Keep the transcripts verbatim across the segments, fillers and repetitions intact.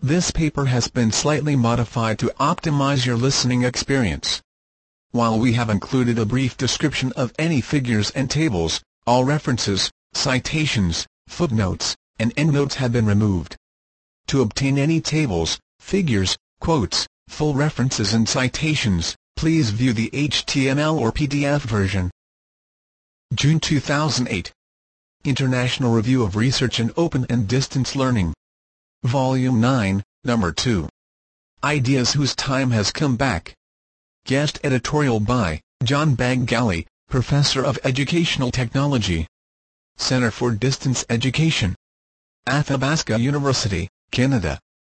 This paper has been slightly modified to optimize your listening experience. While we have included a brief description of any figures and tables, all references, citations, footnotes, and endnotes have been removed. To obtain any tables, figures, quotes, full references and citations, please view the H T M L or P D F version. June two thousand eight. International Review of Research in Open and Distance Learning. Volume nine, Number two. Ideas Whose Time Has Come Back. Guest editorial by John Baggali, Professor of Educational Technology, Center for Distance Education, Athabasca University, Canada.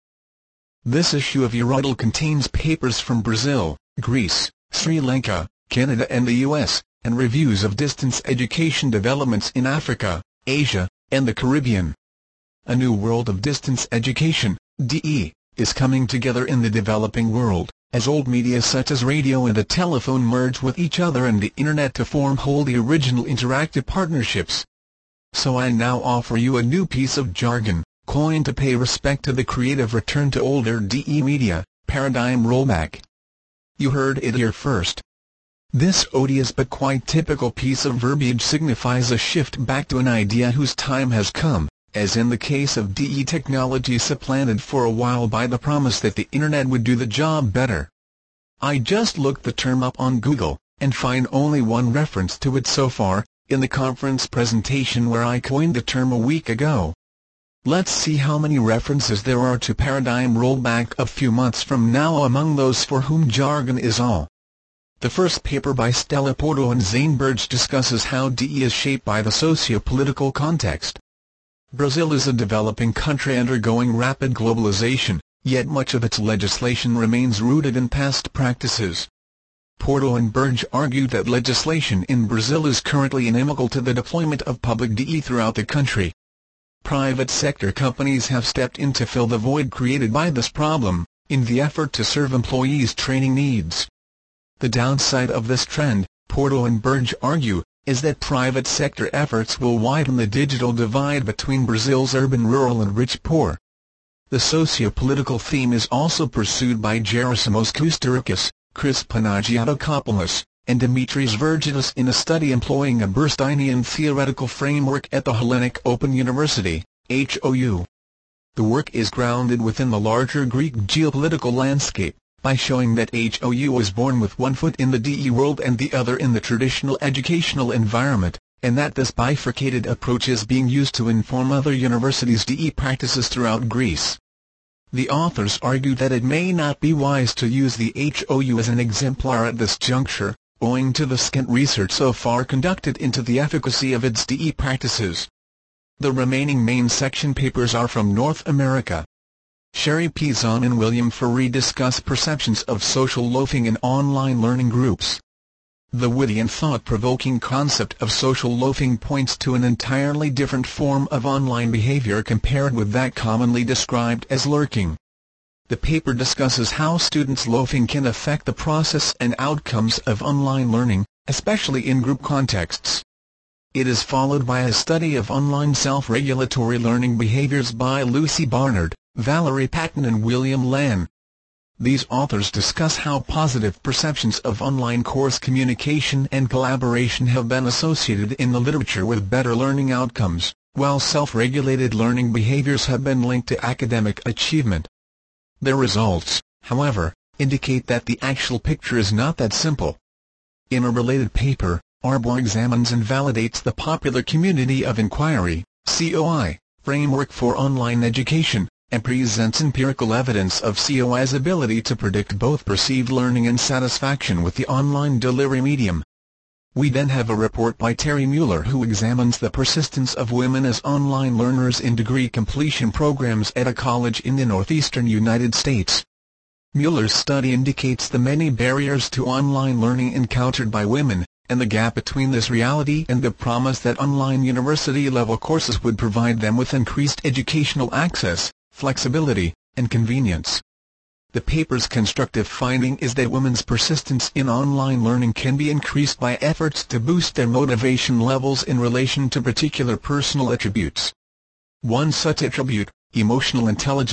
This issue of Eurodal contains papers from Brazil, Greece, Sri Lanka, Canada and the U S, and reviews of distance education developments in Africa, Asia, and the Caribbean. A new world of distance education, D E, is coming together in the developing world, as old media such as radio and the telephone merge with each other and the Internet to form wholly original interactive partnerships. So I now offer you a new piece of jargon, coined to pay respect to the creative return to older D E media, paradigm rollback. You heard it here first. This odious but quite typical piece of verbiage signifies a shift back to an idea whose time has come, as in the case of D E technology supplanted for a while by the promise that the Internet would do the job better. I just looked the term up on Google, and find only one reference to it so far, in the conference presentation where I coined the term a week ago. Let's see how many references there are to paradigm rollback a few months from now among those for whom jargon is all. The first paper by Stella Porto and Zane Burge discusses how D E is shaped by the socio-political context. Brazil is a developing country undergoing rapid globalization, yet much of its legislation remains rooted in past practices. Porto and Burge argued that legislation in Brazil is currently inimical to the deployment of public D E throughout the country. Private sector companies have stepped in to fill the void created by this problem, in the effort to serve employees' training needs. The downside of this trend, Porto and Burge argue, is that private sector efforts will widen the digital divide between Brazil's urban rural and rich poor. The socio-political theme is also pursued by Gerasimos Koustarikis, Chris Panagiotopoulos, and Dimitris Vergidis in a study employing a Bernsteinian theoretical framework at the Hellenic Open University, H O U. The work is grounded within the larger Greek geopolitical landscape, by showing that H O U was born with one foot in the D E world and the other in the traditional educational environment, and that this bifurcated approach is being used to inform other universities' D E practices throughout Greece. The authors argue that it may not be wise to use the H O U as an exemplar at this juncture, owing to the scant research so far conducted into the efficacy of its D E practices. The remaining main section papers are from North America. Sherry Pizon and William Ferree discuss perceptions of social loafing in online learning groups. The witty and thought-provoking concept of social loafing points to an entirely different form of online behavior compared with that commonly described as lurking. The paper discusses how students' loafing can affect the process and outcomes of online learning, especially in group contexts. It is followed by a study of online self-regulatory learning behaviors by Lucy Barnard, Valerie Patton and William Lan. These authors discuss how positive perceptions of online course communication and collaboration have been associated in the literature with better learning outcomes, while self-regulated learning behaviors have been linked to academic achievement. Their results, however, indicate that the actual picture is not that simple. In a related paper, Arbor examines and validates the Popular Community of Inquiry (C O I) framework for online education, and presents empirical evidence of C O I's ability to predict both perceived learning and satisfaction with the online delivery medium. We then have a report by Terry Mueller who examines the persistence of women as online learners in degree completion programs at a college in the northeastern United States. Mueller's study indicates the many barriers to online learning encountered by women, and the gap between this reality and the promise that online university-level courses would provide them with increased educational access, flexibility, and convenience. The paper's constructive finding is that women's persistence in online learning can be increased by efforts to boost their motivation levels in relation to particular personal attributes. One such attribute, emotional intelligence,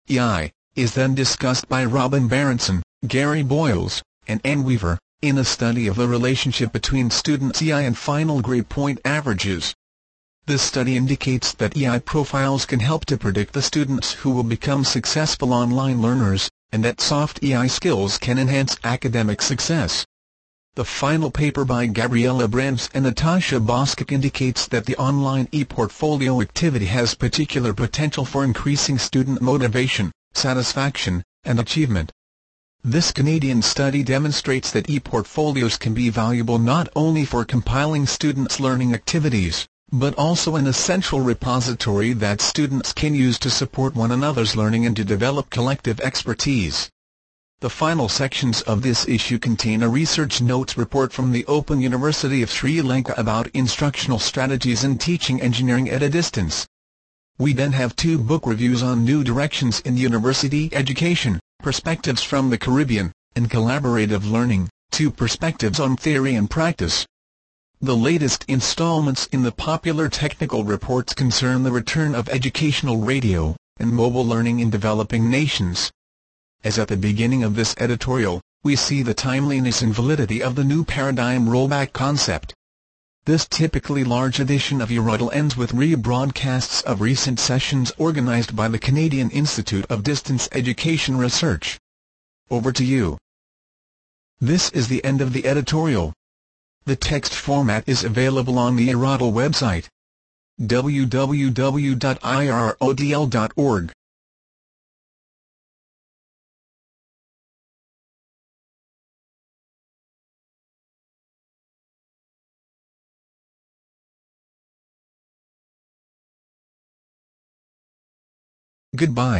E I, is then discussed by Robin Berenson, Gary Boyles, and Ann Weaver, in a study of the relationship between students' E I and final grade point averages. This study indicates that E I profiles can help to predict the students who will become successful online learners, and that soft E I skills can enhance academic success. The final paper by Gabriella Brands and Natasha Boskak indicates that the online e-portfolio activity has particular potential for increasing student motivation, satisfaction, and achievement. This Canadian study demonstrates that e-portfolios can be valuable not only for compiling students' learning activities, but also an essential repository that students can use to support one another's learning and to develop collective expertise. The final sections of this issue contain a research notes report from the Open University of Sri Lanka about instructional strategies in teaching engineering at a distance. We then have two book reviews on New Directions in University Education, Perspectives from the Caribbean, and Collaborative Learning, two perspectives on theory and practice. The latest installments in the popular technical reports concern the return of educational radio and mobile learning in developing nations. As at the beginning of this editorial, we see the timeliness and validity of the new paradigm rollback concept. This typically large edition of Eurudal ends with rebroadcasts of recent sessions organized by the Canadian Institute of Distance Education Research. Over to you. This is the end of the editorial. The text format is available on the Eurudal website, w w w dot i r o d l dot org. Goodbye.